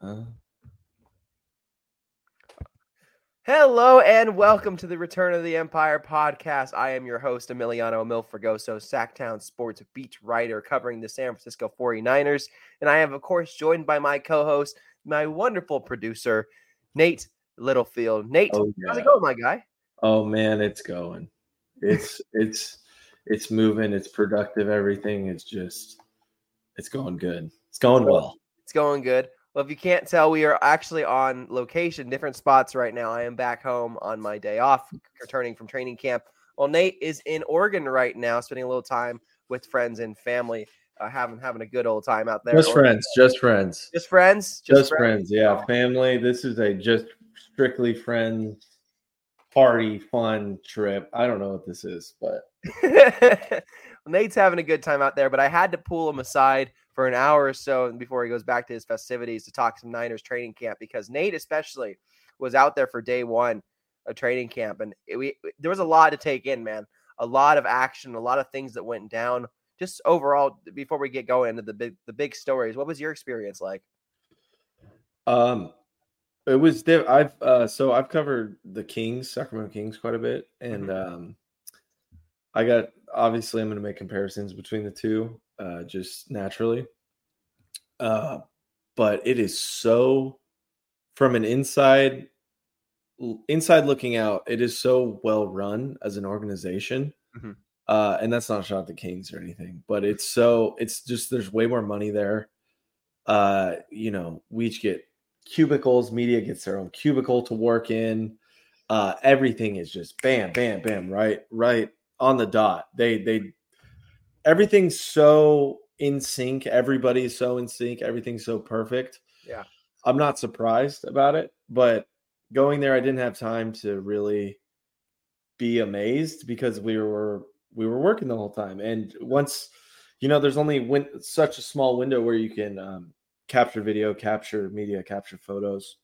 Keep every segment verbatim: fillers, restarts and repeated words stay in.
Uh, Hello and welcome to the Return of the Empire podcast. I am your host, Emiliano Milfregoso, Sacktown sports beat writer covering the San Francisco forty-niners. And I am, of course, joined by my co-host, my wonderful producer, Nate Littlefield. Nate, oh, yeah. how's it going, my guy? Oh man, it's going. It's it's it's moving. It's productive. Everything is just it's going good. It's going well. It's going good. Well, if you can't tell, we are actually on location, different spots right now. I am back home on my day off, returning from training camp. Well, Nate is in Oregon right now, spending a little time with friends and family, uh, having having a good old time out there. Just friends. Just friends. Just friends. Just, just friends. friends. Yeah, family. This is a just strictly friends party fun trip. I don't know what this is, but Nate's having a good time out there. But I had to pull him aside for an hour or so before he goes back to his festivities to talk some Niners training camp, because Nate especially was out there for day one of training camp. And it, we, there was a lot to take in, man, a lot of action, a lot of things that went down. Just overall, before we get going into the big, the big stories, what was your experience like? Um, it was, diff- I've, uh, so I've covered the Kings, Sacramento Kings quite a bit. And, mm-hmm. um, I got, obviously I'm going to make comparisons between the two. Uh, just naturally. Uh, but it is so, from an inside, inside looking out, it is so well run as an organization. Mm-hmm. Uh, and that's not a shot at the Kings or anything, but it's so, it's just, there's way more money there. Uh, you know, we each get cubicles, media gets their own cubicle to work in. Uh, everything is just bam, bam, bam, right, right on the dot. They, they, Everything's so in sync. Everybody's so in sync. Everything's so perfect. Yeah. I'm not surprised about it, but going there, I didn't have time to really be amazed because we were, we were working the whole time. And once, you know, there's only win- such a small window where you can um, capture video, capture media, capture photos.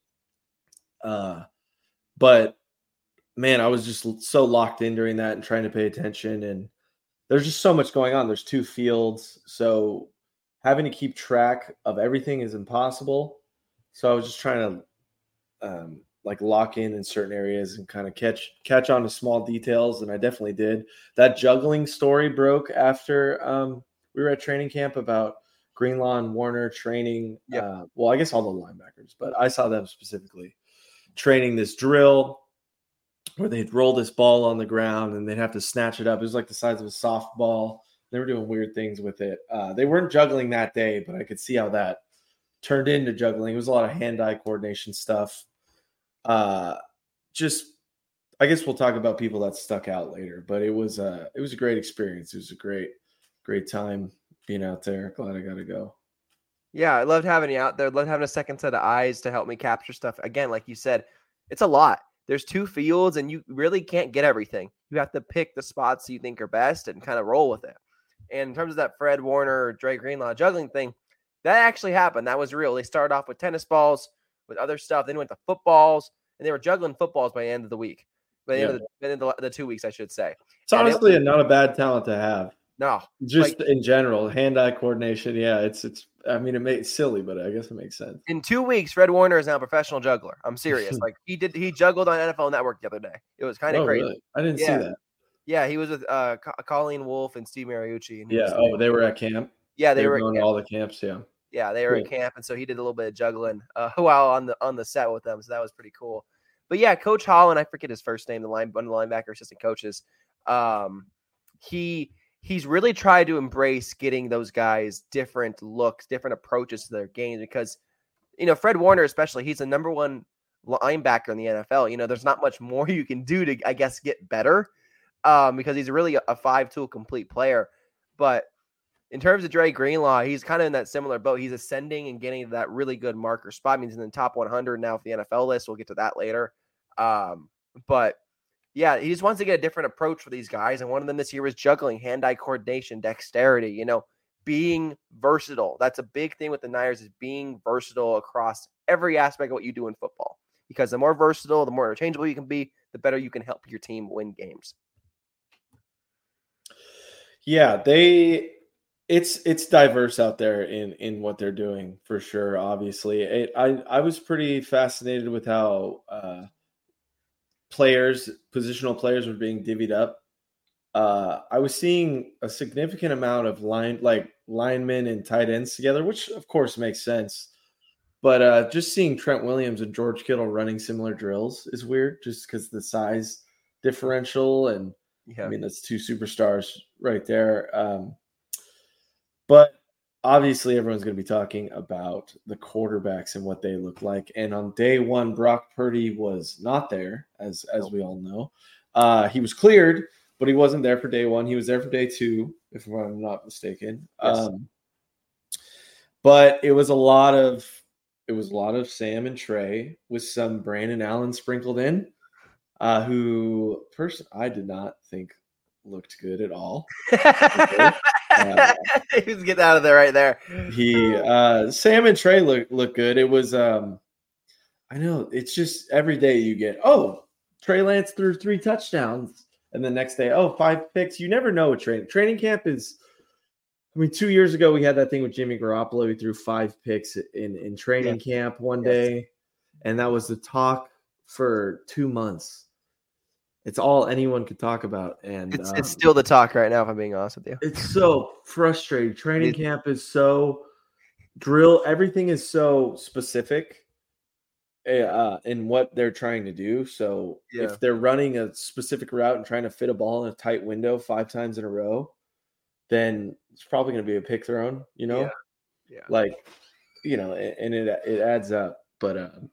Uh, but man, I was just so locked in during that and trying to pay attention, and there's just so much going on. There's two fields, so having to keep track of everything is impossible. So I was just trying to um, like lock in in certain areas and kind of catch catch on to small details, and I definitely did. That juggling story broke after um, we were at training camp about Greenlaw and Warner training. Yep. Uh, well, I guess all the linebackers, but I saw them specifically training this drill where they'd roll this ball on the ground and they'd have to snatch it up. It was like the size of a softball. They were doing weird things with it. Uh, they weren't juggling that day, but I could see how that turned into juggling. It was a lot of hand-eye coordination stuff. Uh, just, I guess we'll talk about people that stuck out later, but it was a, it was a great experience. It was a great, great time being out there. Glad I got to go. Yeah, I loved having you out there. Loved having a second set of eyes to help me capture stuff. Again, like you said, it's a lot. There's two fields, and you really can't get everything. You have to pick the spots you think are best and kind of roll with it. And in terms of that Fred Warner, Dre Greenlaw juggling thing, that actually happened. That was real. They started off with tennis balls, with other stuff. Then went to footballs, and they were juggling footballs by the end of the week. By the yeah. end of the, the, end of the, the two weeks, I should say. It's and honestly it, not a bad talent to have. No. Just like, in general, hand-eye coordination, yeah, it's, it's. I mean, it makes silly, but I guess it makes sense. In two weeks, Fred Warner is now a professional juggler. I'm serious. Like he did, he juggled on N F L Network the other day. It was kind of oh, crazy. Really? I didn't yeah. see that. Yeah, he was with uh, Colleen Wolfe and Steve Mariucci. And yeah. Oh, they were at camp. Yeah, they, they were going at to all the camps. Yeah. Yeah, they were cool. at camp, and so he did a little bit of juggling uh, while on the on the set with them. So that was pretty cool. But yeah, Coach Holland, I forget his first name, the line, one of the linebacker assistant coaches. Um, he. He's really tried to embrace getting those guys different looks, different approaches to their games because, you know, Fred Warner especially, he's the number one linebacker in the N F L. You know, there's not much more you can do to, I guess, get better um, because he's really a five-tool complete player. But in terms of Dre Greenlaw, he's kind of in that similar boat. He's ascending and getting to that really good marker spot. I mean, he's in the top one hundred now for the N F L list. We'll get to that later. Um, but yeah, he just wants to get a different approach for these guys. And one of them this year was juggling, hand-eye coordination, dexterity, you know, being versatile. That's a big thing with the Niners is being versatile across every aspect of what you do in football. Because the more versatile, the more interchangeable you can be, the better you can help your team win games. Yeah, they It's it's diverse out there in in what they're doing for sure. Obviously, it, I I was pretty fascinated with how uh, players, positional players, were being divvied up. Uh, I was seeing a significant amount of line like linemen and tight ends together, which of course makes sense. But uh, just seeing Trent Williams and George Kittle running similar drills is weird, just because the size differential, and Yeah. I mean that's two superstars right there. Um, But obviously, everyone's going to be talking about the quarterbacks and what they look like. And on day one, Brock Purdy was not there, as as we all know. Uh, he was cleared, but he wasn't there for day one. He was there for day two, if I'm not mistaken. Yes. Um, but it was a lot of it was a lot of Sam and Trey with some Brandon Allen sprinkled in, uh, who person I did not think looked good at all. Uh, he was getting out of there right there. He uh Sam and Trey look look good. It was um I know it's just every day you get, oh, Trey Lance threw three touchdowns, and the next day, oh, five picks. You never know what training training camp is. I mean, two years ago we had that thing with Jimmy Garoppolo. He threw five picks in, in training yeah. camp one yes. day, and that was the talk for two months. It's all anyone could talk about, and it's, um, it's still the talk right now, if I'm being honest with you. It's so frustrating. Training it, camp is so drill. Everything is so specific uh, in what they're trying to do. So yeah. if they're running a specific route and trying to fit a ball in a tight window five times in a row, then it's probably going to be a pick thrown, you know, yeah. yeah. like, you know, and it, it adds up. But um,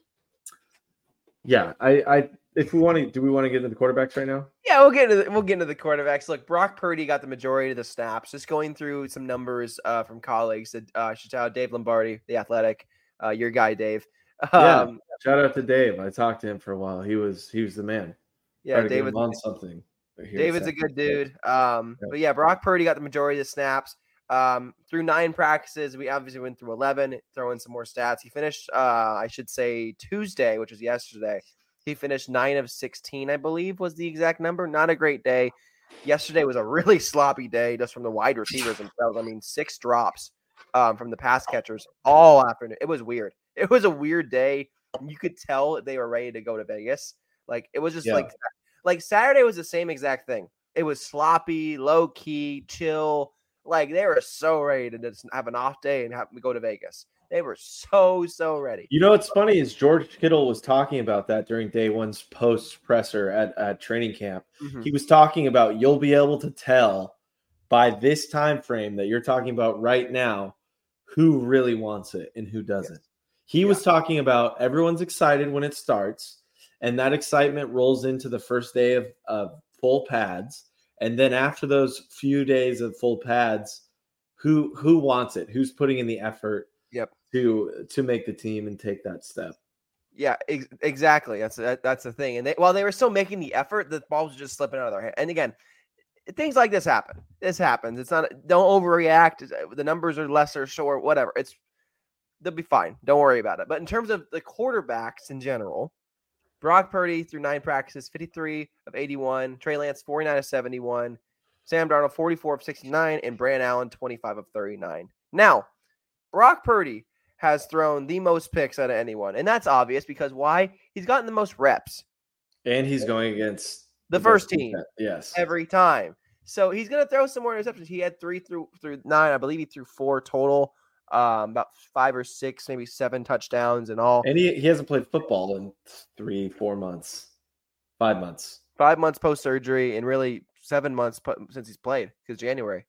yeah, I, I, If we want to, do we want to get into the quarterbacks right now? Yeah, we'll get into the, we'll get into the quarterbacks. Look, Brock Purdy got the majority of the snaps. Just going through some numbers uh, from colleagues. That uh, shout out Dave Lombardi, the Athletic, uh, your guy Dave. Um, yeah, shout out to Dave. I talked to him for a while. He was he was the man. Yeah, David's on something. David's a good dude. Um, yeah. But yeah, Brock Purdy got the majority of the snaps. Um, through nine practices, we obviously went through eleven. Throw in some more stats. He finished, uh, I should say, Tuesday, which was yesterday. He finished nine of sixteen, I believe, was the exact number. Not a great day. Yesterday was a really sloppy day just from the wide receivers themselves. I mean, six drops um, from the pass catchers all afternoon. It was weird. It was a weird day. You could tell that they were ready to go to Vegas. Like, it was just yeah. like, like Saturday was the same exact thing. It was sloppy, low-key, chill. Like, they were so ready to just have an off day and have go to Vegas. They were so, so ready. You know what's funny is George Kittle was talking about that during day one's post presser at, at training camp. Mm-hmm. He was talking about you'll be able to tell by this time frame that you're talking about right now who really wants it and who doesn't. Yes. He yeah. was talking about everyone's excited when it starts, and that excitement rolls into the first day of, of full pads. And then after those few days of full pads, who who wants it? Who's putting in the effort? Yep. To to make the team and take that step. Yeah, ex- exactly. That's that, that's the thing. And they, while they were still making the effort, the balls were just slipping out of their hand. And again, things like this happen. This happens. It's not. Don't overreact. The numbers are lesser, short, whatever. It's they'll be fine. Don't worry about it. But in terms of the quarterbacks in general, Brock Purdy through nine practices, fifty-three of eighty-one. Trey Lance, forty-nine of seventy-one. Sam Darnold, forty-four of sixty-nine, and Brandon Allen, twenty-five of thirty-nine. Now, Brock Purdy has thrown the most picks out of anyone. And that's obvious because why? He's gotten the most reps. And he's going against the, the first team. Defense. Yes. Every time. So he's going to throw some more interceptions. He had three through through nine. I believe he threw four total. Um, about five or six, maybe seven touchdowns and all. And he, he hasn't played football in three, four months. Five months. Five months post-surgery and really seven months since he's played because January.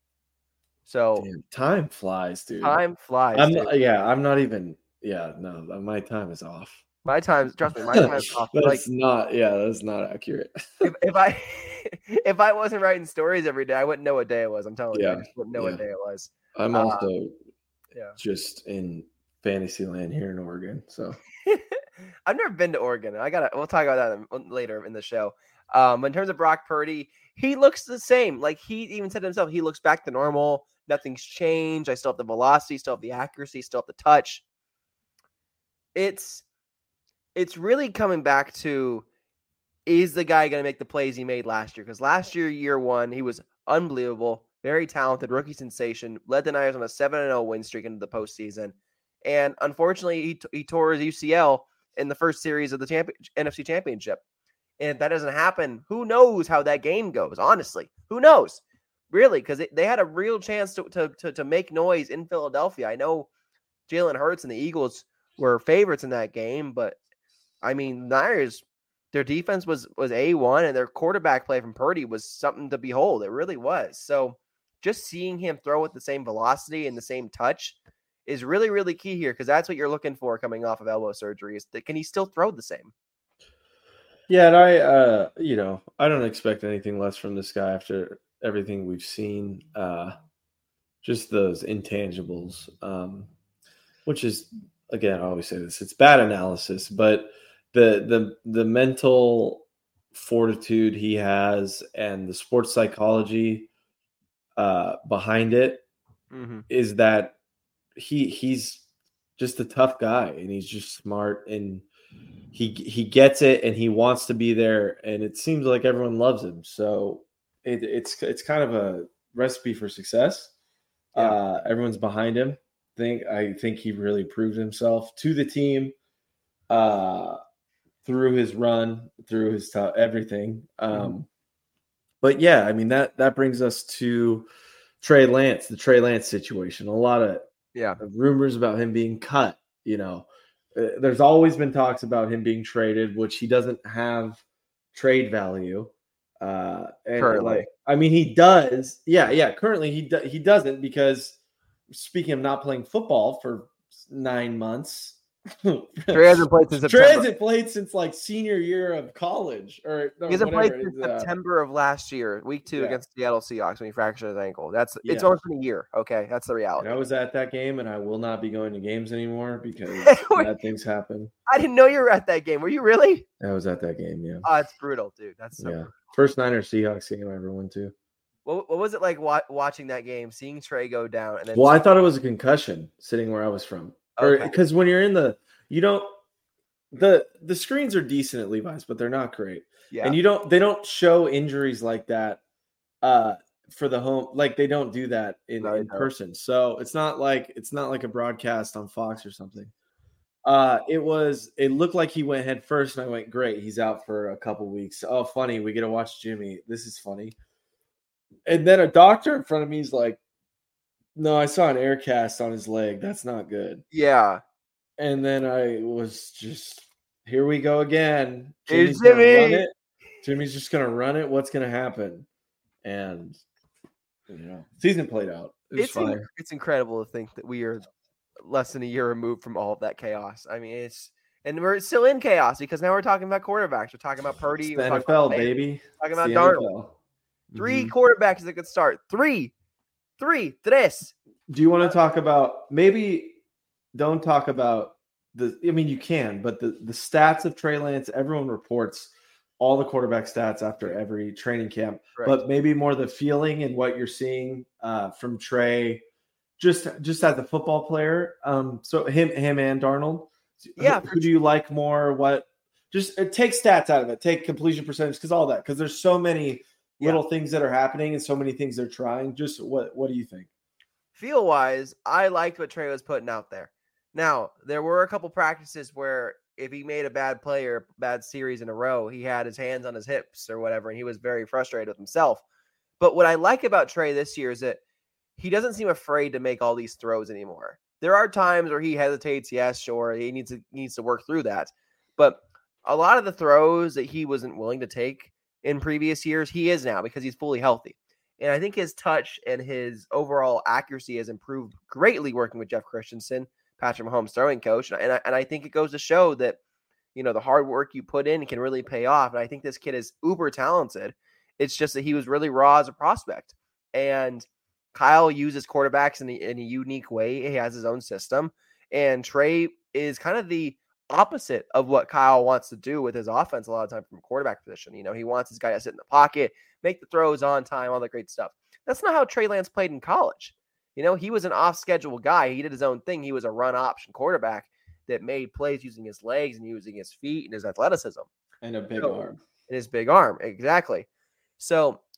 So damn, time flies, dude. Time flies. I'm not, yeah, I'm not even. Yeah, no, my time is off. My time, trust me, my time is off. That's like, not. Yeah, that's not accurate. if, if I if I wasn't writing stories every day, I wouldn't know what day it was. I'm telling yeah, you, I just wouldn't know yeah. what day it was. I'm also uh, yeah. just in fantasy land here in Oregon. So I've never been to Oregon. I gotta. We'll talk about that later in the show. Um, in terms of Brock Purdy, he looks the same. Like he even said to himself, he looks back to normal. Nothing's changed. I still have the velocity, still have the accuracy, still have the touch. It's it's really coming back to, is the guy going to make the plays he made last year? Because last year, year one, he was unbelievable. very talented rookie sensation, led the Niners on a seven and oh win streak into the postseason. And unfortunately, he, t- he tore his U C L in the first series of the champion- N F C Championship. And if that doesn't happen, who knows how that game goes, honestly. Who knows? Really, because they had a real chance to, to, to, to make noise in Philadelphia. I know Jalen Hurts and the Eagles were favorites in that game, but, I mean, Niners, their defense was was A one, and their quarterback play from Purdy was something to behold. It really was. So just seeing him throw with the same velocity and the same touch is really, really key here, because that's what you're looking for coming off of elbow surgery. Is that, can he still throw the same? Yeah, and I, uh, you know, I don't expect anything less from this guy after everything we've seen. Uh, just those intangibles, um, which is, again, I always say this, it's bad analysis, but the the the mental fortitude he has and the sports psychology uh, behind it mm-hmm. is that he he's just a tough guy, and he's just smart, and he he gets it, and he wants to be there, and it seems like everyone loves him. So it, it's it's kind of a recipe for success. Yeah. Uh, everyone's behind him. I think I think he really proved himself to the team uh, through his run, through his t- everything. Um, mm-hmm. But yeah, I mean that that brings us to Trey Lance, the Trey Lance situation. A lot of yeah rumors about him being cut. You know, uh, there's always been talks about him being traded, which he doesn't have trade value. Uh, and currently, like, I mean, he does. Yeah, yeah. Currently, he do, he doesn't because speaking of not playing football for nine months. Trey hasn't played since Trey September. hasn't played since like senior year of college, or no, he hasn't played since uh, September of last year, week two yeah. against Seattle Seahawks when he fractured his ankle. That's yeah. it's only been a year. Okay, that's the reality. And I was at that game, and I will not be going to games anymore because bad things happen. I didn't know you were at that game. Were you really? I was at that game. Yeah. Oh, it's brutal, dude. That's so yeah. brutal. First Niners Seahawks game I ever went to. What, what was it like wa- watching that game, seeing Trey go down? And then well, I thought it was a concussion sitting where I was from, or because okay. when you're in the, you don't. The the screens are decent at Levi's, but they're not great. Yeah. And you don't they don't show injuries like that uh, for the home. Like they don't do that in, no, in person. So it's not like it's not like a broadcast on Fox or something. Uh, it was it looked like he went head first, and I went, great, he's out for a couple weeks. Oh, funny, we get to watch Jimmy. This is funny. And then a doctor in front of me is like, no, I saw an air cast on his leg. That's not good. Yeah. And then I was just, here we go again. Jimmy's Jimmy. gonna run it. Jimmy's just gonna run it. What's gonna happen? And you know, season played out. It it's fine. In, it's incredible to think that we are less than a year removed from all of that chaos. I mean, it's and we're still in chaos because now we're talking about quarterbacks. We're talking about Purdy. It's we're the talking N F L, about baby. We're talking it's about Darnold. Three mm-hmm. quarterbacks that could start. Three, three, tres. Do you want to talk about maybe? Don't talk about the. I mean, you can, but the the stats of Trey Lance. Everyone reports all the quarterback stats after every training camp, right. But maybe more the feeling and what you're seeing uh, from Trey, just just as a football player. Um, so him him and Darnold. Yeah. Who, who do you like more? What? Just uh, take stats out of it. Take completion percentage because all that because there's so many little yeah. things that are happening and so many things they're trying. Just what what do you think? Feel wise, I liked what Trey was putting out there. Now, there were a couple practices where if he made a bad play or bad series in a row, he had his hands on his hips or whatever, and he was very frustrated with himself. But what I like about Trey this year is that he doesn't seem afraid to make all these throws anymore. There are times where he hesitates, yes, sure, he needs to he needs to work through that. But a lot of the throws that he wasn't willing to take in previous years, he is now because he's fully healthy. And I think his touch and his overall accuracy has improved greatly working with Jeff Christensen, Patrick Mahomes' throwing coach. And I, and I think it goes to show that, you know, the hard work you put in can really pay off. And I think this kid is uber talented. It's just that he was really raw as a prospect. And Kyle uses quarterbacks in, the, in a unique way. He has his own system. And Trey is kind of the opposite of what Kyle wants to do with his offense a lot of time from quarterback position. You know, he wants his guy to sit in the pocket, make the throws on time, all that great stuff. That's not how Trey Lance played in college. You know, he was an off-schedule guy. He did his own thing. He was a run option quarterback that made plays using his legs and using his feet and his athleticism. And a big so, arm. And his big arm, exactly. So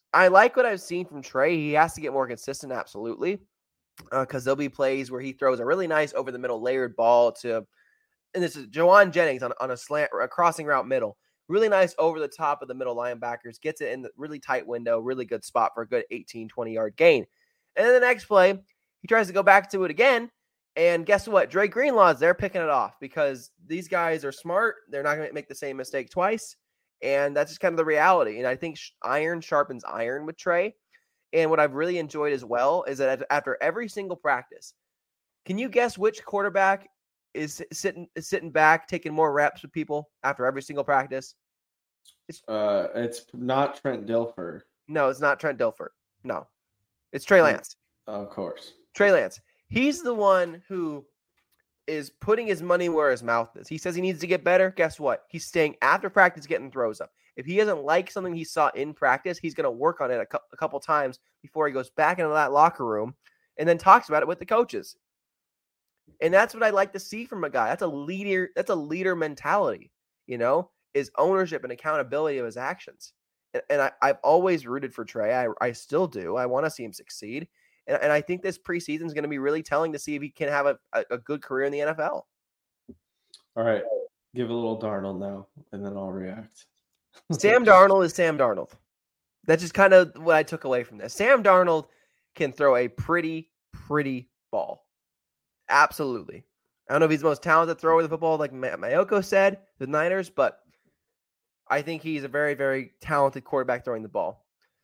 I like what I've seen from Trey. He has to get more consistent, absolutely, because uh, there'll be plays where he throws a really nice over the middle layered ball to, and this is Jawan Jennings on, on a slant, a crossing route middle. Really nice over the top of the middle linebackers, gets it in the really tight window, really good spot for a good eighteen, twenty-yard gain. And then the next play, he tries to go back to it again, and guess what? Dre Greenlaw's there picking it off because these guys are smart. They're not going to make the same mistake twice, and that's just kind of the reality. And I think iron sharpens iron with Trey. And what I've really enjoyed as well is that after every single practice, can you guess which quarterback is sitting is sitting back, taking more reps with people after every single practice? It's uh, it's not Trent Dilfer. No, it's not Trent Dilfer. No, it's Trey Lance. Of course, Trey Lance. He's the one who is putting his money where his mouth is. He says he needs to get better. Guess what? He's staying after practice, getting throws up. If he doesn't like something he saw in practice, he's going to work on it a, cu- a couple times before he goes back into that locker room and then talks about it with the coaches. And that's what I like to see from a guy. That's a leader. That's a leader mentality, you know, is ownership and accountability of his actions. And, and I, I've always rooted for Trey. I, I still do. I want to see him succeed. And, and I think this preseason is going to be really telling to see if he can have a, a, a good career in the N F L. All right. Give a little Darnold now, and then I'll react. Sam Darnold is Sam Darnold. That's just kind of what I took away from this. Sam Darnold can throw a pretty, pretty ball. Absolutely. I don't know if he's the most talented thrower of the football, like Mayoko said, the Niners, but I think he's a very, very talented quarterback throwing the ball.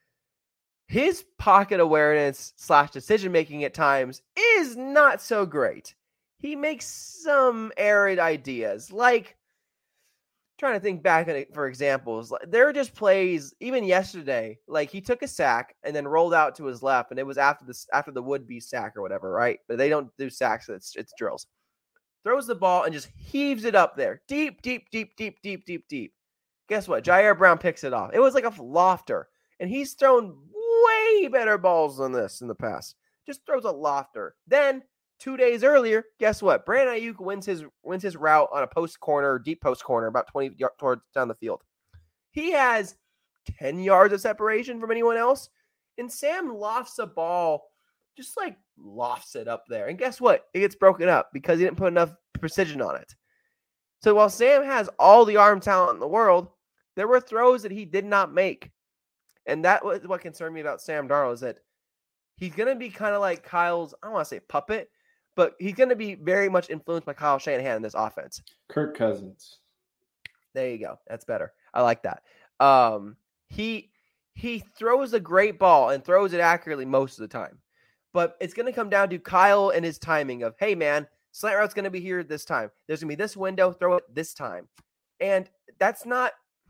His pocket awareness slash decision-making at times is not so great. He makes some arid ideas, like trying to think back on it for examples. There are just plays, even yesterday, like he took a sack and then rolled out to his left, and it was after the after the would-be sack or whatever, right? But they don't do sacks; it's it's drills. Throws the ball and just heaves it up there, deep, deep, deep, deep, deep, deep, deep. Guess what? Jair Brown picks it off. It was like a lofter, and he's thrown way better balls than this in the past. Just throws a lofter. Then two days earlier, guess what? Brandon Ayuk wins his wins his route on a post corner, deep post corner, about twenty yards towards down the field. He has ten yards of separation from anyone else, and Sam lofts a ball, just like lofts it up there. And guess what? It gets broken up because he didn't put enough precision on it. So while Sam has all the arm talent in the world, there were throws that he did not make. And that was what concerned me about Sam Darnold, is that he's going to be kind of like Kyle's, I don't want to say puppet, but he's going to be very much influenced by Kyle Shanahan in this offense. Kirk Cousins. There you go. That's better. I like that. Um, he he throws a great ball and throws it accurately most of the time. But it's going to come down to Kyle and his timing of, hey, man, slant route's going to be here this time. There's going to be this window, throw it this time. And that's not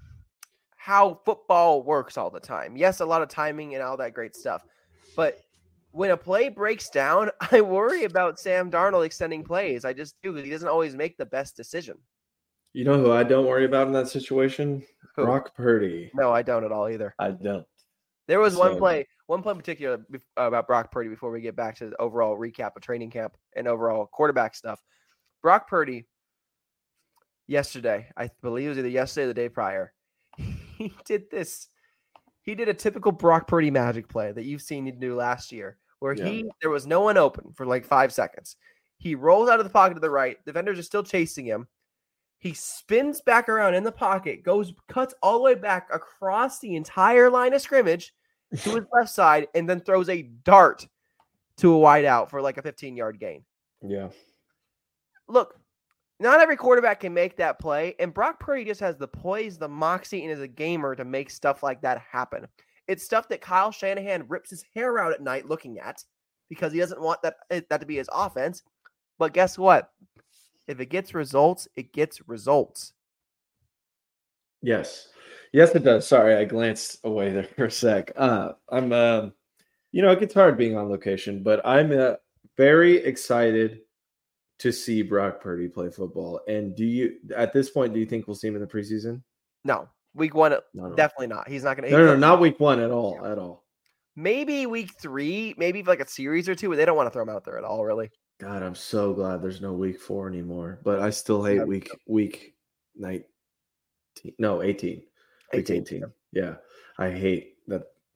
how football works all the time. Yes, a lot of timing and all that great stuff. But when a play breaks down, I worry about Sam Darnold extending plays. I just do, because he doesn't always make the best decision. You know who I don't worry about in that situation? Who? Brock Purdy. No, I don't at all either. I don't. There was one So- play, one play in particular about Brock Purdy before we get back to the overall recap of training camp and overall quarterback stuff. Brock Purdy, yesterday, I believe it was either yesterday or the day prior, he did this. He did a typical Brock Purdy magic play that you've seen him do last year, where Yeah. he there was no one open for like five seconds. He rolls out of the pocket to the right. Defenders are still chasing him. He spins back around in the pocket, goes, cuts all the way back across the entire line of scrimmage to his left side, and then throws a dart to a wide out for like a fifteen-yard gain. Yeah. Look, not every quarterback can make that play, and Brock Purdy just has the poise, the moxie, and is a gamer to make stuff like that happen. It's stuff that Kyle Shanahan rips his hair out at night looking at because he doesn't want that, that to be his offense. But guess what? If it gets results, it gets results. Yes. Yes, it does. Sorry, I glanced away there for a sec. Uh, I'm, uh, you know, it gets hard being on location, but I'm uh, very excited to see Brock Purdy play football. And do you, at this point, do you think we'll see him in the preseason? No, week one, No, no. definitely not. He's not going No, no, no, not week one at all, at all. Maybe week three, maybe like a series or two, but they don't want to throw him out there at all, really. God, I'm so glad there's no week four anymore. But I still hate Yeah. week week nineteen. No, eighteen. Week eighteen. eighteen. Yeah. I hate that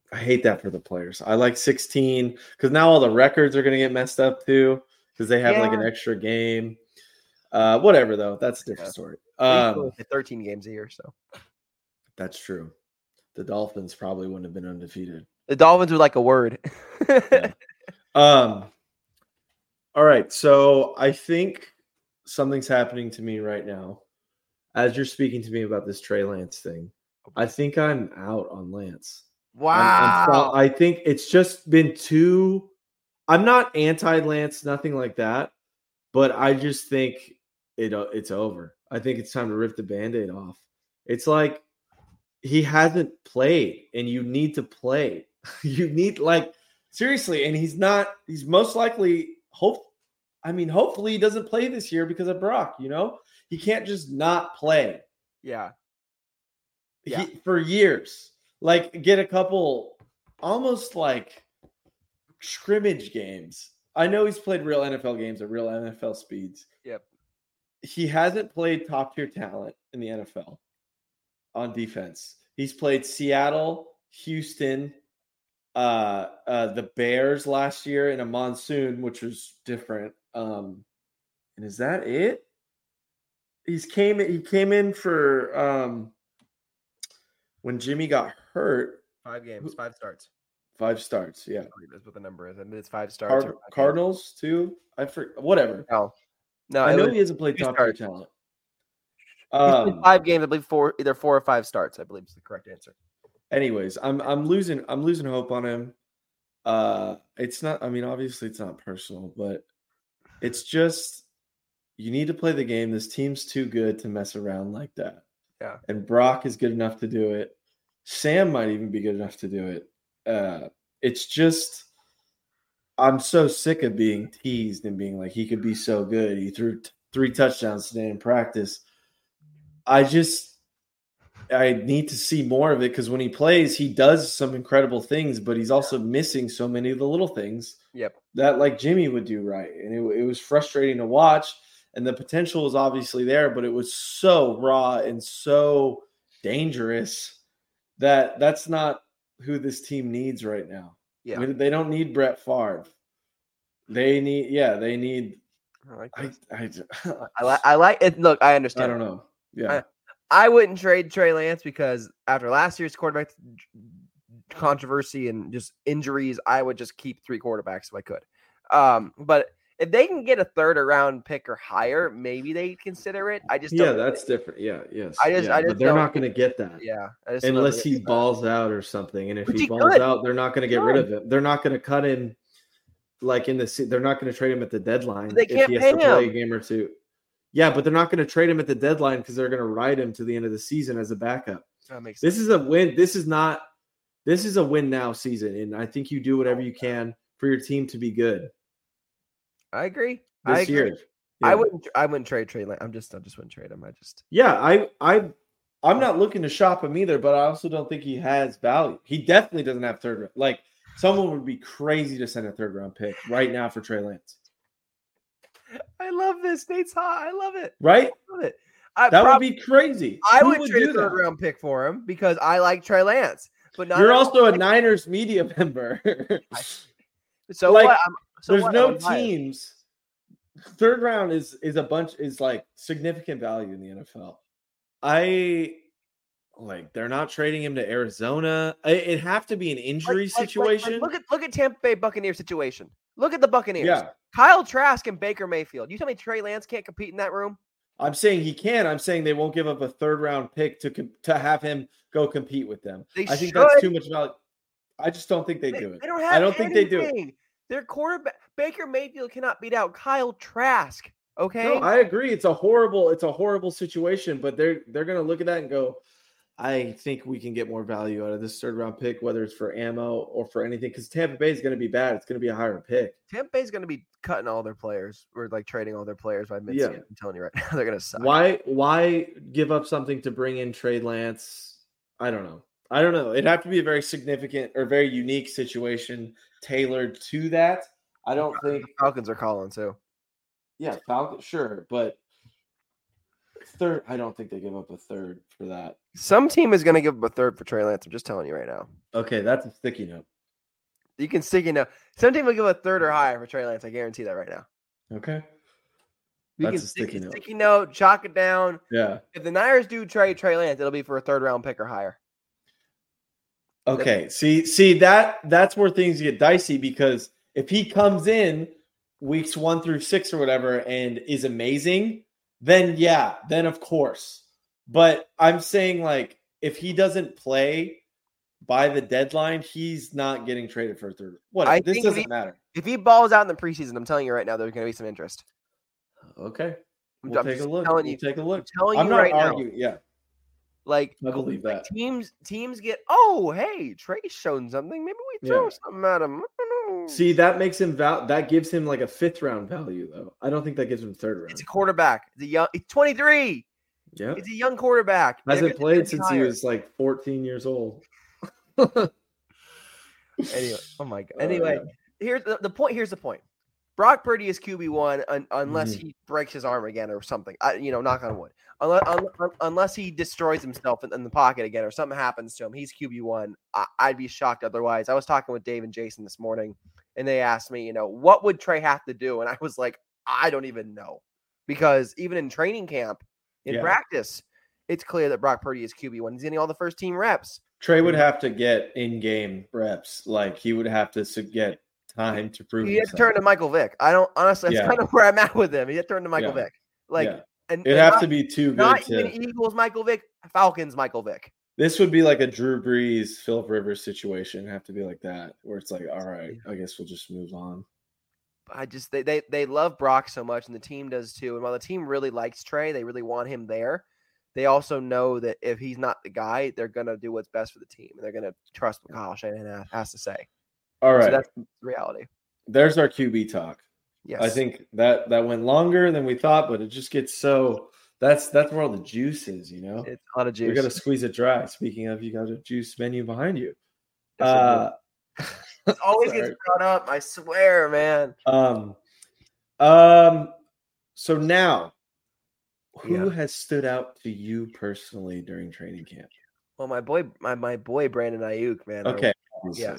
I hate that for the players. I like sixteen because now all the records are going to get messed up too because they have yeah. like an extra game. Uh, whatever though, that's a different yeah. story. Um, thirteen games a year, so that's true. The Dolphins probably wouldn't have been undefeated. The Dolphins were like a word. yeah. Um. All right, so I think something's happening to me right now as you're speaking to me about this Trey Lance thing. I think I'm out on Lance. Wow. I'm, I'm, I think it's just been too – I'm not anti-Lance, nothing like that, but I just think it it's over. I think it's time to rip the Band-Aid off. It's like he hasn't played, and you need to play. you need – like, seriously, and he's not – he's most likely – hope. I mean, hopefully he doesn't play this year because of Brock, you know? He can't just not play. Yeah. Yeah. He, for years. Like, get a couple almost like scrimmage games. I know he's played real N F L games at real N F L speeds. Yep. He hasn't played top-tier talent in the N F L on defense. He's played Seattle, Houston, uh, uh, the Bears last year in a monsoon, which was different. Um, and is that it? He's came he came in for um, when Jimmy got hurt. Five games, five starts. Five starts, yeah. That's what the number is. I mean, it's five starts. Card- Cardinals too. I forget. Whatever. No, no. I know was, he hasn't played top tier talent. Um, five games, I believe four, either four or five starts. I believe is the correct answer. Anyways, I'm I'm losing I'm losing hope on him. Uh, it's not. I mean, obviously, it's not personal, but it's just you need to play the game. This team's too good to mess around like that. Yeah. And Brock is good enough to do it. Sam might even be good enough to do it. Uh, it's just I'm so sick of being teased and being like he could be so good. He threw t- three touchdowns today in practice. I just I need to see more of it because when he plays, he does some incredible things, but he's also missing so many of the little things yep. that like Jimmy would do right. And it, it was frustrating to watch. And the potential was obviously there, but it was so raw and so dangerous that that's not who this team needs right now. Yeah. I mean, they don't need Brett Favre. They need, yeah, they need. I like I, I, I, like, I like it. Look, I understand. I don't know. Yeah. I, I wouldn't trade Trey Lance because after last year's quarterback controversy and just injuries, I would just keep three quarterbacks if I could. Um, but if they can get a third round pick or higher, maybe they consider it. I just yeah, don't that's different. Yeah, yes. I just, yeah, I just but they're not going to get that. Yeah, unless he balls that. out or something. And if Which he, he balls could. out, they're not going to get rid of him. They're not going to cut him like in the. They're not going to trade him at the deadline. But they can't if he has pay to play him. a game or two. Yeah, but they're not going to trade him at the deadline because they're going to ride him to the end of the season as a backup. That makes this sense. is a win. This is not. This is a win now season, and I think you do whatever you can for your team to be good. I agree. This I agree. year, yeah. I wouldn't. I wouldn't trade Trey Lance. I'm just. I just wouldn't trade him. I just. Yeah, I. I. I'm not looking to shop him either, but I also don't think he has value. He definitely doesn't have third round. Like someone would be crazy to send a third round pick right now for Trey Lance. I love this. Nate's hot. I love it. Right? I love it. I that prob- would be crazy. I Who would, would trade do a third that? round pick for him because I like Trey Lance. But not you're also a Niners media member. so like, what? I'm, so there's what? no I'm teams. Third round is is a bunch is like significant value in the N F L. I like they're not trading him to Arizona. It'd have to be an injury like, like, situation. Like, like, look at look at Tampa Bay Buccaneers situation. Look at the Buccaneers. Yeah. Kyle Trask and Baker Mayfield. You tell me Trey Lance can't compete in that room? I'm saying he can. I'm saying they won't give up a third round pick to to have him go compete with them. They I think should. that's too much value. I just don't think they, they do it. They don't have I don't anything. think they do it. Their quarterback Baker Mayfield cannot beat out Kyle Trask. Okay. No, I agree. It's a horrible, it's a horrible situation, but they're they're gonna look at that and go, I think we can get more value out of this third round pick, whether it's for ammo or for anything, because Tampa Bay is gonna be bad. It's gonna be a higher pick. Tampa Bay is gonna be cutting all their players or like trading all their players by midseason. Yeah. I'm telling you right now, they're gonna suck. Why why give up something to bring in Trey Lance? I don't know. I don't know. It'd have to be a very significant or very unique situation tailored to that. I don't think Falcons are calling too. Yeah, Falcons, sure, but third. I don't think they give up a third for that. Some team is going to give up a third for Trey Lance. I'm just telling you right now. Okay, that's a sticky note. You can sticky note. Some team will give a third or higher for Trey Lance. I guarantee that right now. Okay. You That's can a sticky sticky, note. sticky note, chalk it down. Yeah. If the Niners do trade Trey Lance, it'll be for a third round pick or higher. Okay. See, see that that's where things get dicey because if he comes in weeks one through six or whatever and is amazing, then yeah, then of course. But I'm saying like if he doesn't play by the deadline, he's not getting traded for a third. What? I This think doesn't if he, matter. If he balls out in the preseason, I'm telling you right now, there's going to be some interest. Okay. I'm, We'll I'm take a just look. telling We'll you, take a look. I'm telling I'm you not right arguing. now. Yeah. Like, I believe like that. teams teams get, oh, hey, Trey's shown something. Maybe we throw Yeah. something at him. I don't know. See, that makes him val- that gives him like a fifth round value though. I don't think that gives him third round. It's a quarterback. It's a young. He's twenty-three. Yeah. He's a young quarterback. They're Hasn't gonna- played they're since gonna he be was like fourteen years old. higher. Anyway, oh my god. Anyway, Uh, here's the, the point. Here's the point. Brock Purdy is Q B one un, unless Mhm. he breaks his arm again or something. I, you know, knock on wood. Unless, un, unless he destroys himself in, in the pocket again or something happens to him, he's Q B one. I, I'd be shocked otherwise. I was talking with Dave and Jason this morning, and they asked me, you know, what would Trey have to do? And I was like, I don't even know. Because even in training camp, in Yeah. practice, it's clear that Brock Purdy is Q B one. He's getting all the first team reps. Trey would have to get in-game reps. Like he would have to s- get time to prove He had to himself. turn to Michael Vick. I don't honestly. That's Yeah. kind of where I'm at with him. He had to turn to Michael Yeah. Vick. Like, Yeah. and It'd and have not, to be too good not to. even Eagles Michael Vick, Falcons Michael Vick. This would be like a Drew Brees, Philip Rivers situation. It'd have to be like that, where it's like, all right, I guess we'll just move on. I just they they they love Brock so much, and the team does too. And while the team really likes Trey, they really want him there. They also know that if he's not the guy, they're gonna do what's best for the team, and they're gonna trust what Kyle Shanahan has to say. All right, So that's the reality. There's our Q B talk. Yes, I think that that went longer than we thought, but it just gets so. That's that's where all the juice is, you know. it's a lot of juice. We got to squeeze it dry. Speaking of, you got a juice menu behind you. Yes, Uh, it always sorry. gets brought up. I swear, man. Um, um. So now, who Yeah. has stood out to you personally during training camp? Well, my boy, my, my boy Brandon Ayuk, man. I- Okay. Yeah.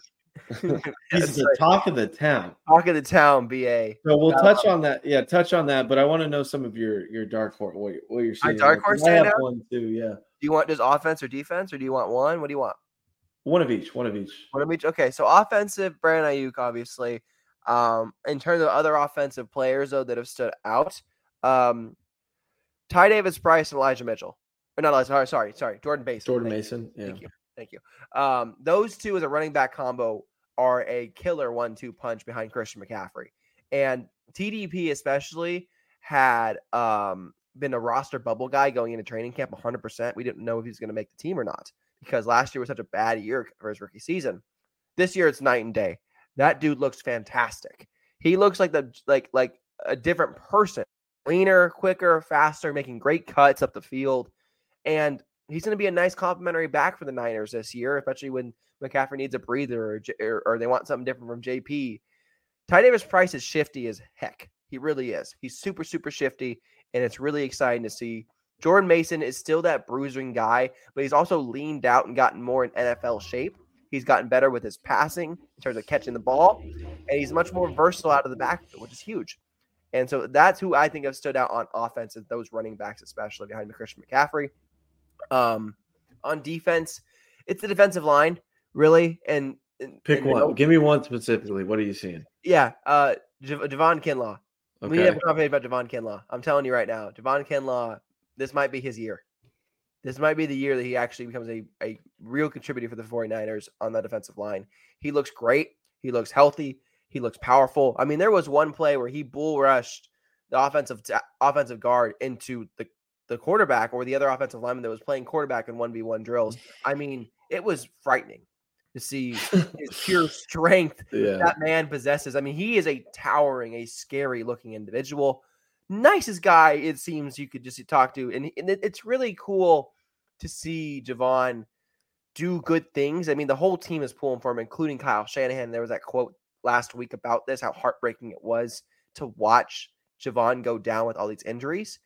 He's the talk of the town. Talk of the town, B A. So we'll Um, touch on that. Yeah, touch on that. But I want to know some of your your dark horse. What, what you're My seeing. dark Like, horse I have standout? one too. Yeah, Do you want just offense or defense, or do you want one? What do you want? one of each. One of each. One of each. Okay, so offensive, Brandon Ayuk, obviously. Um, in terms of other offensive players though that have stood out, um, Ty Davis Price and Elijah Mitchell. Or not Elijah, sorry, sorry, sorry, Jordan Mason. Jordan Thank you. Mason. Yeah. Thank you. Thank you. Um, those two as a running back combo are a killer one two punch behind Christian McCaffrey. And T D P especially had um, been a roster bubble guy going into training camp one hundred percent. We didn't know if he was going to make the team or not because last year was such a bad year for his rookie season. This year it's night and day. That dude looks fantastic. He looks like the like like a different person. Leaner, quicker, faster, making great cuts up the field. And he's going to be a nice complimentary back for the Niners this year, especially when McCaffrey needs a breather or, or, or they want something different from J P. Ty Davis Price is shifty as heck. He really is. He's super, super shifty, and it's really exciting to see. Jordan Mason is still that bruising guy, but he's also leaned out and gotten more in N F L shape. He's gotten better with his passing in terms of catching the ball, and he's much more versatile out of the backfield, which is huge. And so that's who I think have stood out on offense, is those running backs, especially behind Christian McCaffrey. Um, on defense, it's the defensive line, really. And, and Pick and, one. you know, Give me one specifically. What are you seeing? yeah, uh, Jav- Javon Kinlaw. We Okay. have a conversation about Javon Kinlaw. I'm telling you right now, Javon Kinlaw, this might be his year. This might be the year that he actually becomes a, a real contributor for the 49ers on the defensive line. He looks great. He looks healthy. He looks powerful. I mean, there was one play where he bull rushed the offensive t- offensive guard into the, the quarterback or the other offensive lineman that was playing quarterback in one v one drills. I mean, it was frightening to see his pure strength Yeah. that man possesses. I mean, he is a towering, a scary looking individual. Nicest guy, it seems, you could just talk to. And, and it, it's really cool to see Javon do good things. I mean, the whole team is pulling for him, including Kyle Shanahan. There was that quote last week about this, how heartbreaking it was to watch Javon go down with all these injuries.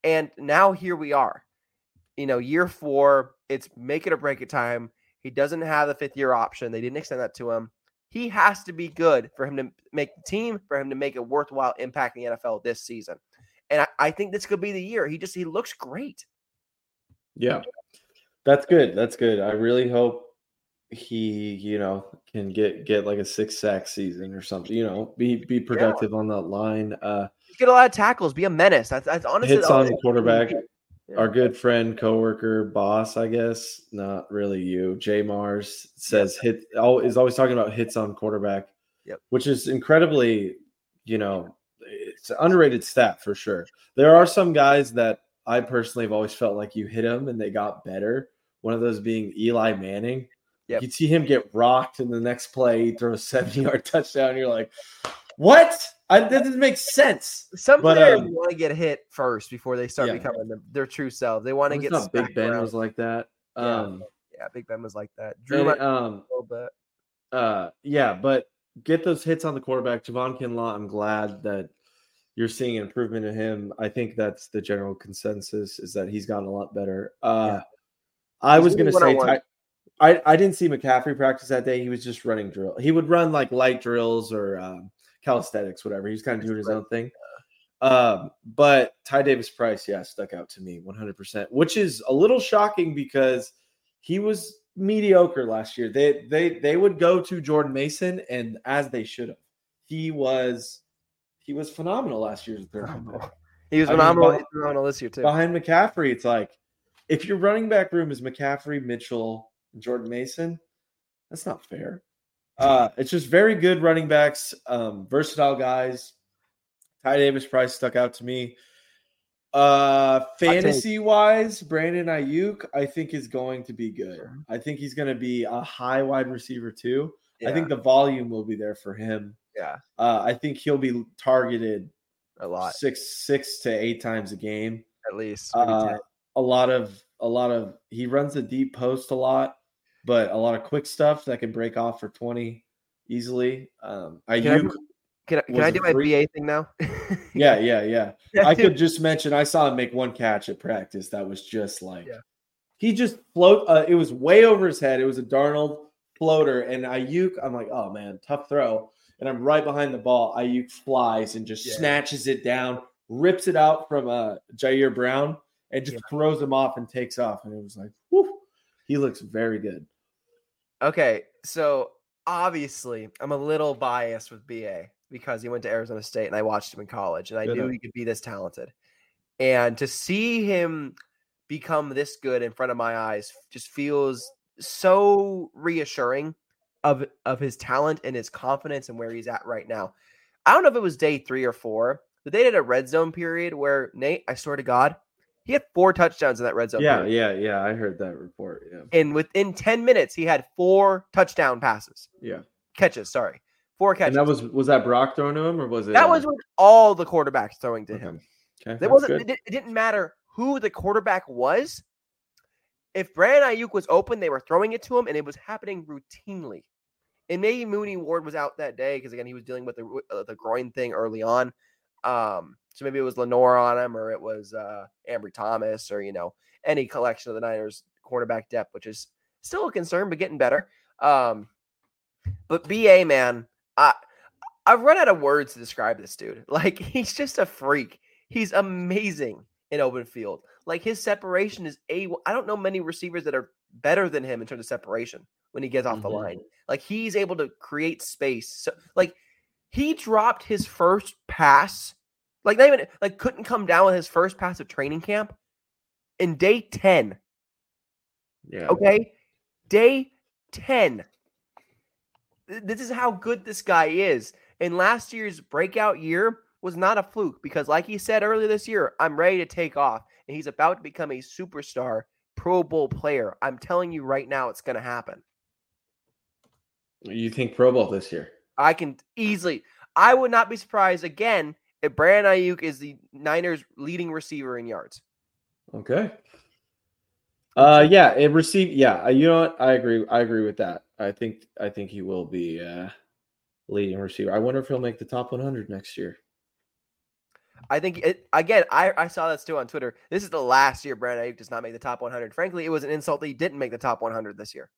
And now here we are. You know, year four, it's make it or break it time. He doesn't have the fifth year option. They didn't extend that to him. He has to be good for him to make the team, for him to make a worthwhile impact in the N F L this season. And I, I think this could be the year. He just, he looks great. Yeah, that's good. That's good. I really hope he, you know, can get, get like a six sack season or something, you know, be, be productive yeah. on that line. Uh, Get a lot of tackles, be a menace. That's, that's honestly hits on the quarterback. Yeah. Our good friend, coworker, boss, I guess, not really you, Jay Mars says yep. hit oh, is always talking about hits on quarterback, yep. which is incredibly, you know, it's an underrated stat for sure. There are some guys that I personally have always felt like you hit them and they got better. One of those being Eli Manning. Yep. You'd see him get rocked in the next play, he throws a seventy-yard touchdown. And you're like, what? I, that doesn't make sense. Some but, players um, want to get hit first before they start yeah. becoming the, their true self. They want to get. Not Big Ben around. was like that. Yeah. Um, yeah, Big Ben was like that. Drew and, might um, a little bit. Uh, yeah, but get those hits on the quarterback. Javon Kinlaw, I'm glad that you're seeing an improvement in him. I think that's the general consensus is that he's gotten a lot better. Uh, yeah. I he's was going to say. Ty- I, I didn't see McCaffrey practice that day. He was just running drill. He would run like light drills or um, calisthenics, whatever. He was kind of doing his own thing. Um, but Ty Davis Price, yeah, stuck out to me one hundred percent, which is a little shocking because he was mediocre last year. They they they would go to Jordan Mason, and as they should have. He was he was phenomenal last year as a third round pick. He was I phenomenal, mean, behind, phenomenal this year too. Behind McCaffrey, it's like if your running back room is McCaffrey, Mitchell, Jordan Mason, that's not fair. Uh, it's just very good running backs, um, versatile guys. Ty Davis Price stuck out to me. Uh, fantasy wise, Brandon Ayuk, I think is going to be good. I think he's going to be a high wide receiver too. Yeah. I think the volume will be there for him. Yeah. Uh, I think he'll be targeted a lot, six, six to eight times a game, at least. Uh, a lot of, a lot of. He runs a deep post a lot, but a lot of quick stuff that can break off for twenty easily. Um, Ayuk. Can I, can I do my B A thing now? yeah, yeah, yeah. I could just mention I saw him make one catch at practice that was just like yeah. he just float. Uh, it was way over his head. It was a Darnold floater, and Ayuk. I'm like, oh man, tough throw. And I'm right behind the ball. Ayuk flies and just yeah. snatches it down, rips it out from uh, Jair Brown, and just yeah. throws him off and takes off. And it was like, whew, he looks very good. Okay, so obviously I'm a little biased with B A. Because he went to Arizona State and I watched him in college and I good knew enough. He could be this talented. And to see him become this good in front of my eyes just feels so reassuring of, of his talent and his confidence and where he's at right now. I don't know if it was day three or four, but they did a red zone period where Nate, I swear to God, he had four touchdowns in that red zone yeah, period. Yeah, yeah, I heard that report. Yeah. And within ten minutes, he had four touchdown passes. Yeah. Catches, sorry. Four catches. And that was was that Brock throwing to him or was it? That was with all the quarterbacks throwing to okay. him. Okay, it wasn't. It, it didn't matter who the quarterback was. If Brandon Ayuk was open, they were throwing it to him, and it was happening routinely. And maybe Mooney Ward was out that day because again he was dealing with the uh, the groin thing early on. Um, so maybe it was Lenore on him, or it was uh, Ambry Thomas, or you know any collection of the Niners quarterback depth, which is still a concern, but getting better. Um, but B A man. I, I've run out of words to describe this dude. Like, he's just a freak. He's amazing in open field. Like, his separation is a. I don't know many receivers that are better than him in terms of separation when he gets off mm-hmm. the line. Like, he's able to create space. So, like, he dropped his first pass. Like, not even, like, couldn't come down with his first pass of training camp in day ten. Yeah. Okay? Day ten. This is how good this guy is. And last year's breakout year was not a fluke because, like he said earlier this year, I'm ready to take off. And he's about to become a superstar Pro Bowl player. I'm telling you right now, it's going to happen. You think Pro Bowl this year? I can easily. I would not be surprised again if Brandon Ayuk is the Niners' leading receiver in yards. Okay. Uh, yeah, it received. Yeah, you know what? I agree. I agree with that. I think. I think he will be uh, leading receiver. I wonder if he'll make the top one hundred next year. I think it, again. I, I saw that too on Twitter. This is the last year Brandon Ayuk does not make the top one hundred. Frankly, it was an insult that he didn't make the top one hundred this year.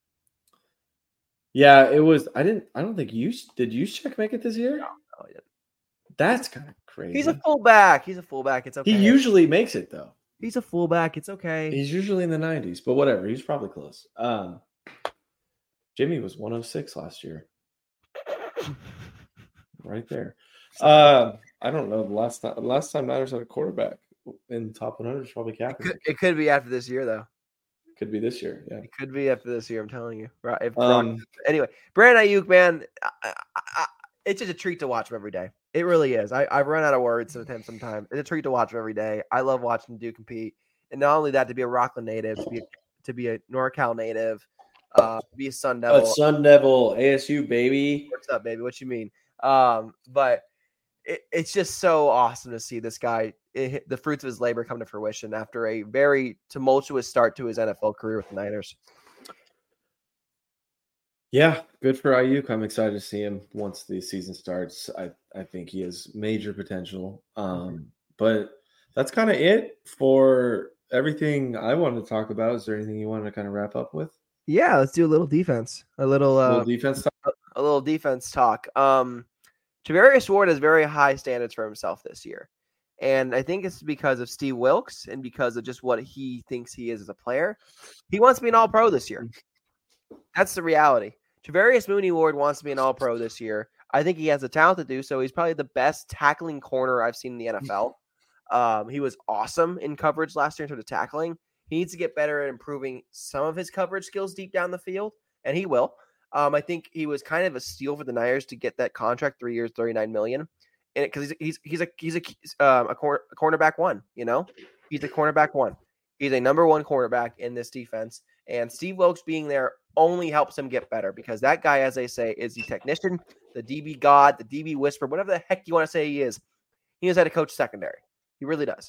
Yeah, it was. I didn't. I don't think you did. Juszczyk make it this year? No, no, he didn't. That's kind of crazy. He's a fullback. He's a fullback. It's okay. He usually makes it though. He's a fullback. It's okay. He's usually in the nineties, but whatever. He's probably close. Um, Jimmy was one oh six last year. Right there. Uh, I don't know. The last time, last time Niners had a quarterback in top one hundred is probably Kaepernick. It could, it could be after this year, though. Could be this year. Yeah. It could be after this year. I'm telling you. Right. If Um, anyway, Brandon Ayuk, man, I, I, I, it's just a treat to watch him every day. It really is. I, I've run out of words with him sometimes. It's a treat to watch him every day. I love watching him do compete. And not only that, to be a Rockland native, to be a, to be a NorCal native, uh, to be a Sun Devil. uh, Sun Devil, A S U, baby. What's up, baby? What you mean? Um, but it, it's just so awesome to see this guy, it, the fruits of his labor come to fruition after a very tumultuous start to his N F L career with the Niners. Yeah, good for Ayuk. I'm excited to see him once the season starts. I, I think he has major potential. Um, but that's kind of it for everything I wanted to talk about. Is there anything you wanted to kind of wrap up with? Yeah, let's do a little defense. A little, uh, A little defense talk? a little defense talk. Um, Travarius Ward has very high standards for himself this year. And I think it's because of Steve Wilkes and because of just what he thinks he is as a player. He wants to be an all-pro this year. That's the reality. Travarius Mooney Ward wants to be an all-pro this year. I think he has the talent to do so. He's probably the best tackling corner I've seen in the N F L. Um, he was awesome in coverage last year in terms of tackling. He needs to get better at improving some of his coverage skills deep down the field, and he will. Um, I think he was kind of a steal for the Niners to get that contract, three years, thirty-nine million dollars. And because he's he's he's a he's a um, a, cor- a cornerback one, you know, he's a cornerback one. He's a number one cornerback in this defense, and Steve Wilkes being there only helps him get better because that guy, as they say, is the technician, the D B god, the D B whisperer, whatever the heck you want to say he is. He knows how to coach secondary. He really does.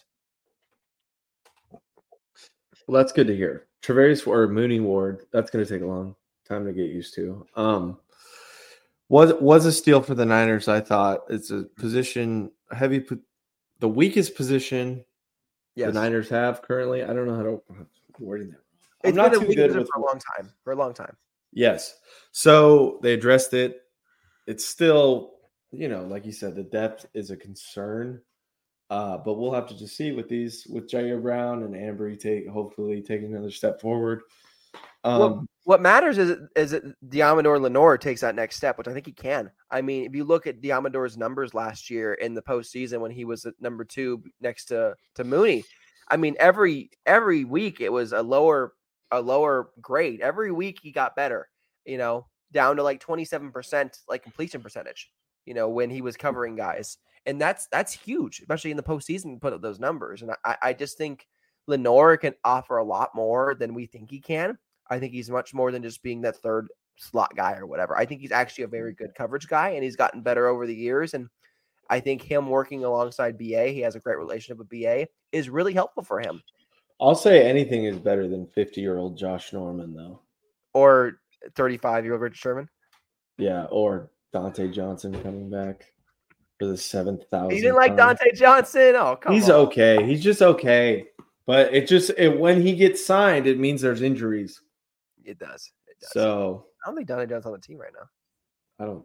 Well, that's good to hear. Travarius or Mooney Ward, that's going to take a long time to get used to. Um, was was a steal for the Niners. I thought it's a position heavy, the weakest position Yes. the Niners have currently. I don't know how to wording that. I'm It's not been a too weak good position with for a long time. For a long time. Yes. So they addressed it. It's still, you know, like you said, the depth is a concern. Uh, but we'll have to just see with these, with Jair Brown and Ambry take, hopefully taking another step forward. Um, Well, what matters is is that Diamador Lenore takes that next step, which I think he can. I mean, if you look at Diamador's numbers last year in the postseason when he was at number two next to, to Mooney, I mean, every every week it was a lower a lower grade. Every week he got better, you know, down to like twenty-seven percent like completion percentage, you know, when he was covering guys. And that's that's huge, especially in the postseason to put up those numbers. And I, I just think Lenore can offer a lot more than we think he can. I think he's much more than just being that third slot guy or whatever. I think he's actually a very good coverage guy, and he's gotten better over the years. And I think him working alongside B A, he has a great relationship with B A, is really helpful for him. I'll say anything is better than fifty-year-old Josh Norman, though. Or thirty-five-year-old Richard Sherman. Yeah, or Dante Johnson coming back for the seventh thousand. You didn't like Dante Johnson? Oh, come He's on. okay. He's just okay. But it just it, when he gets signed, it means there's injuries. It does. It does. So I don't think Dante Johnson's on the team right now. I don't.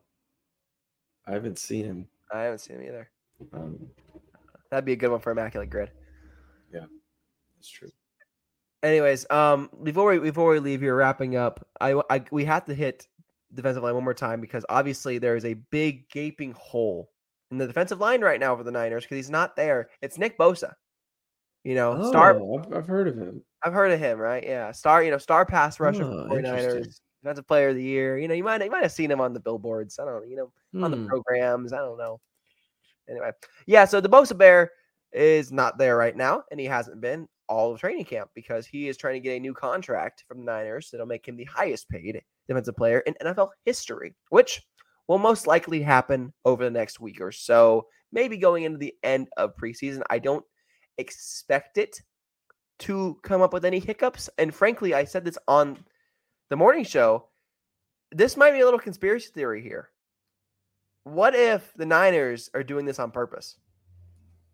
I haven't seen him. I haven't seen him either. Um, That'd be a good one for Immaculate Grid. yeah, that's true. Anyways, um, before we before we leave here, wrapping up, I, I we have to hit defensive line one more time because obviously there is a big gaping hole in the defensive line right now for the Niners because he's not there. It's Nick Bosa. You know, Oh, star. I've, I've heard of him. I've heard of him, right? Yeah, star. You know, star pass rusher Oh, for the interesting. Niners, defensive player of the year. You know, you might you might have seen him on the billboards. I don't know. You know, on the Hmm. programs. I don't know. Anyway, yeah. So the Bosa Bear is not there right now, and he hasn't been all of training camp because he is trying to get a new contract from the Niners that'll make him the highest paid defensive player in N F L history, which will most likely happen over the next week or so, maybe going into the end of preseason. I don't expect it to come up with any hiccups. And frankly, I said this on the morning show. This might be a little conspiracy theory here. What if the Niners are doing this on purpose?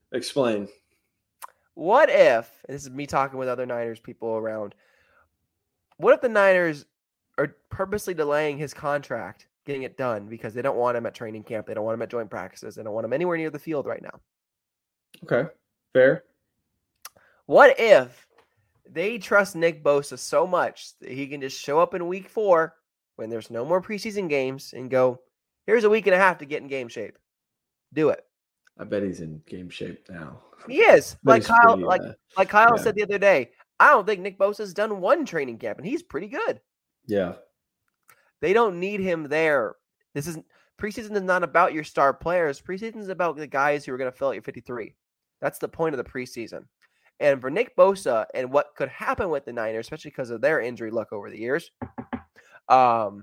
Explain. What if, and this is me talking with other Niners people around, what if the Niners are purposely delaying his contract, getting it done, because they don't want him at training camp, they don't want him at joint practices, they don't want him anywhere near the field right now? Okay, fair. What if they trust Nick Bosa so much that he can just show up in week four when there's no more preseason games and go, here's a week and a half to get in game shape. Do it. I bet he's in game shape now. He is. Like Kyle, pretty, like, uh, like Kyle yeah. said the other day, I don't think Nick Bosa's done one training camp, and he's pretty good. Yeah. They don't need him there. This is preseason is not about your star players. Preseason is about the guys who are going to fill out your fifty-three. That's the point of the preseason. And for Nick Bosa and what could happen with the Niners, especially because of their injury luck over the years, um,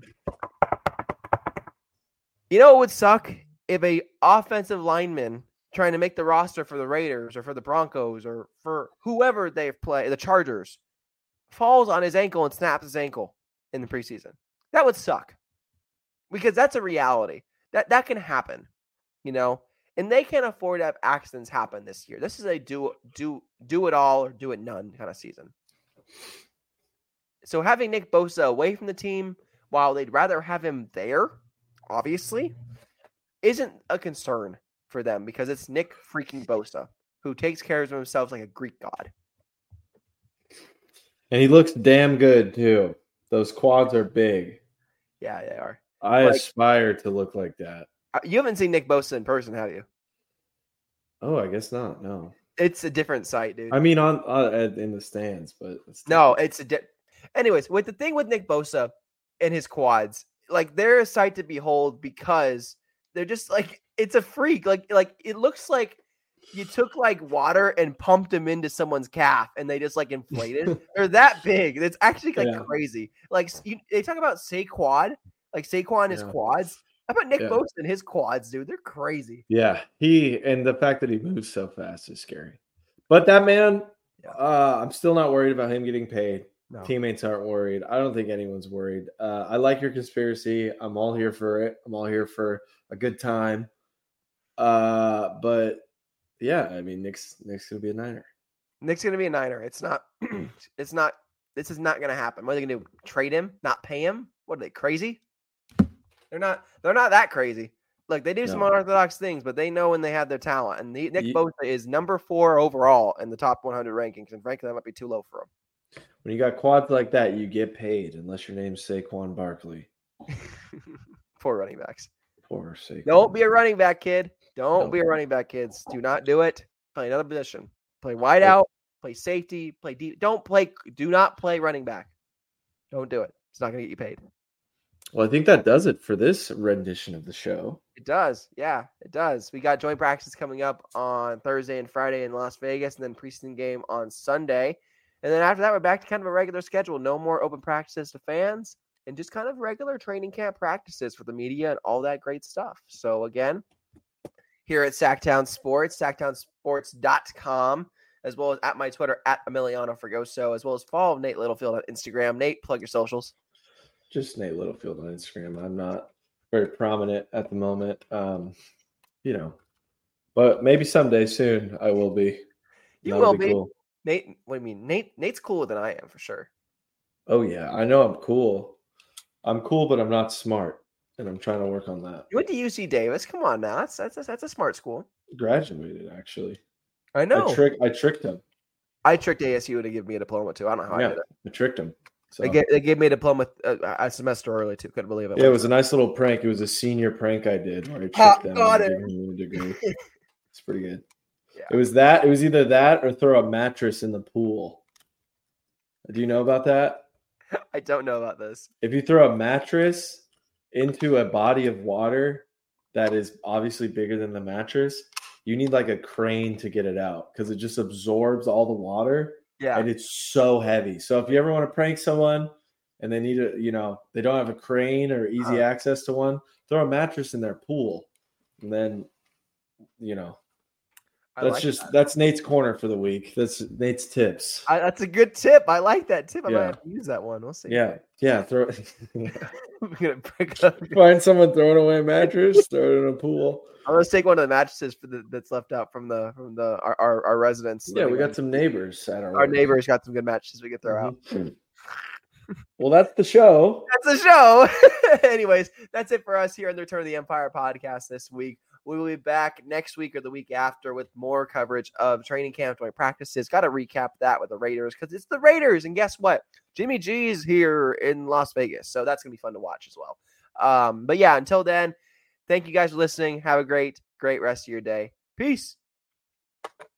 you know what would suck? If a offensive lineman trying to make the roster for the Raiders or for the Broncos or for whoever they play, the Chargers, falls on his ankle and snaps his ankle in the preseason. That would suck. Because that's a reality. That that can happen, you know? And they can't afford to have accidents happen this year. This is a do do do it all or do it none kind of season. So having Nick Bosa away from the team while they'd rather have him there, obviously, isn't a concern for them because it's Nick freaking Bosa who takes care of himself like a Greek god. And he looks damn good too. Those quads are big. Yeah, they are. I Like- aspire to look like that. You haven't seen Nick Bosa in person, have you? Oh, I guess not. No. It's a different sight, dude. I mean, on uh, in the stands, but it's No, it's a di- anyways, with the thing with Nick Bosa and his quads, like they're a sight to behold because they're just like it's a freak. Like like it looks like you took like water and pumped them into someone's calf and they just like inflated. They're that big. It's actually like Yeah. crazy. Like you, they talk about Saquon, like Saquon and his Yeah. quads. How about Nick Yeah. Bosa and his quads, dude? They're crazy. Yeah, he and the fact that he moves so fast is scary. But that man, Yeah. uh, I'm still not worried about him getting paid. No. Teammates aren't worried. I don't think anyone's worried. Uh, I like your conspiracy. I'm all here for it. I'm all here for a good time. Uh, but yeah, I mean, Nick's Nick's gonna be a Niner. Nick's gonna be a Niner. It's not. It's not. This is not gonna happen. What are they gonna do? Trade him? Not pay him? What are they crazy? They're not. They're not that crazy. Look, they do some No. unorthodox things, but they know when they have their talent. And the, Nick Ye- Bosa is number four overall in the top one hundred rankings, and frankly, that might be too low for When you got quads like that, you get paid unless your name's Saquon Barkley. him. Poor running backs. Poor Saquon. Don't be a running back, kid. Don't No. be a running back, kids. Do not do it. Play another position. Play wide out. Play safety. Play deep. Don't play. Do not play running back. Don't do it. It's not going to get you paid. Well, I think that does it for this rendition of the show. It does. Yeah, it does. We got joint practice coming up on Thursday and Friday in Las Vegas, and then preseason game on Sunday. And then after that, we're back to kind of a regular schedule. No more open practices to fans and just kind of regular training camp practices for the media and all that great stuff. So again, here at Sacktown Sports, sacktown sports dot com, as well as at my Twitter, at Emiliano Fregoso, as well as follow Nate Littlefield on Instagram. Nate, plug your socials. Just Nate Littlefield on Instagram. I'm not very prominent at the moment. Um, you know, but maybe someday soon I will be. You That'll will be. cool. Nate, what do you mean? Nate, Nate's cooler than I am for sure. Oh yeah, I know I'm cool. I'm cool, but I'm not smart, and I'm trying to work on that. You went to U C Davis. Come on now. That's that's a, that's a smart school. Graduated actually. I know. I trick. I tricked him. I tricked A S U to give me a diploma too. I don't know how yeah, I did it. I tricked him. So They, gave, they gave me a diploma uh, a semester early too. Couldn't believe it. yeah, it was a nice little prank. It was a senior prank I did where I tricked Ah, them got and it. gave them a degree. It's pretty good. Yeah. It was that. It was either that or throw a mattress in the pool. Do you know about that? I don't know about this. If you throw a mattress into a body of water that is obviously bigger than the mattress, you need like a crane to get it out because it just absorbs all the water Yeah. and it's so heavy. So if you ever want to prank someone and they need a, you know, they don't have a crane or easy Uh-huh. access to one, throw a mattress in their pool and then, you know. I That's like just that. that's Nate's corner for the week. That's Nate's tips. I, that's a good tip. I like that tip. I Yeah. might have to use that one. We'll see. Yeah, yeah. Throw I'm gonna pick up. find someone throwing away a mattress, throw it in a pool. I'm gonna take one of the mattresses for the, that's left out from the from the our our, our residents. Yeah, we living got on- some neighbors at our Our work. neighbors got some good mattresses we could throw Mhm. out. Well, that's the show. That's the show. Anyways, that's it for us here on the Return of the Empire podcast this week. We will be back next week or the week after with more coverage of training camp, joint practices. Got to recap that with the Raiders because it's the Raiders. And guess what? Jimmy G is here in Las Vegas. So that's going to be fun to watch as well. Um, but yeah, until then, thank you guys for listening. Have a great, great rest of your day. Peace.